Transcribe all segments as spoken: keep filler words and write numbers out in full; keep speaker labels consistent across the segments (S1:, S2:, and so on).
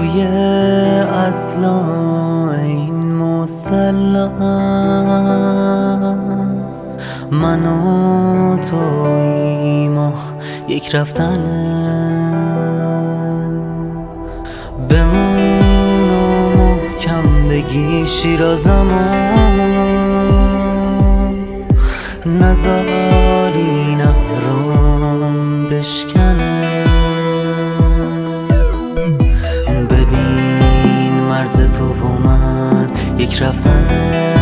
S1: توی اصلا این مثلث من و توییم یک رفتنه. بمون و محکم بگی شیرازمو، نذاری نهرام بشکنه. ببین مرز تو و من یک رفتنه،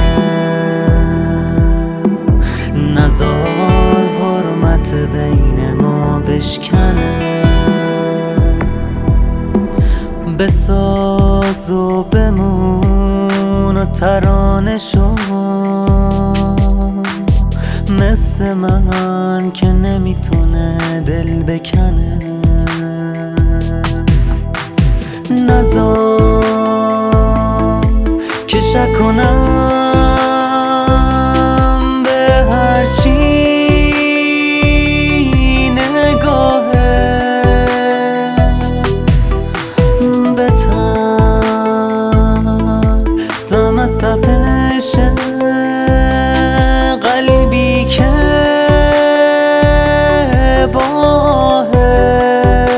S1: نذار حرمت بین ما بشکنه. بساز و بمون و ترانه شو، مثل من که نمیتونه دل بکنه. نذار که شک کنم به هرچی نگاهه، بترسم از تپش قلبی که باهه.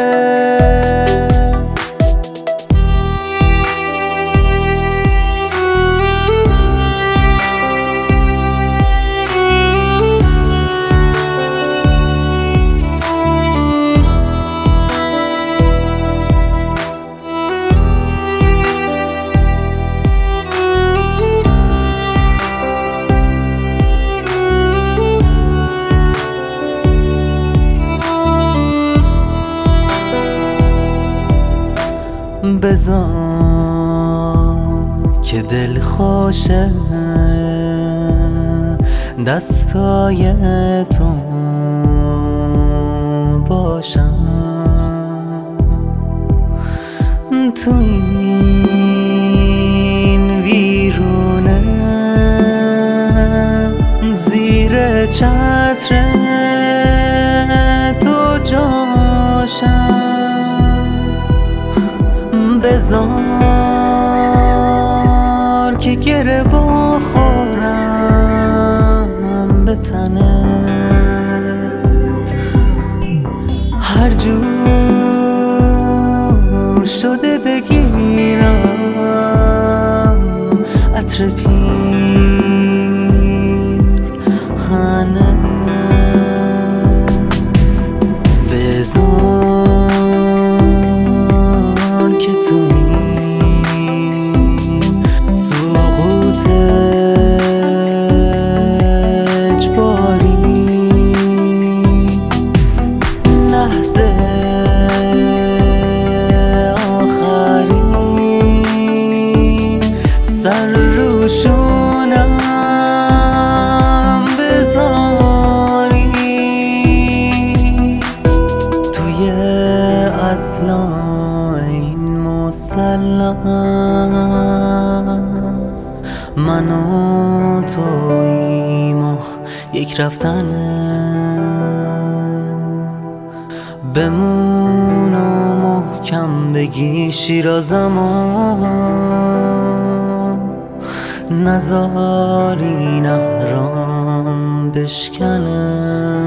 S1: بذار که دل خوشه دستای تو باشم، تو این ویرونه زیر چتر تو جاشم. بذار که گره بخورم به تنه، هر جور شده بگیرم عطر پیرهنه. سر روشونم بذاری توی اصلا این مثلث من و توییم یک رفتنه. بمون و محکم بگی شیرازمو، نذاری نهرام بشکنه.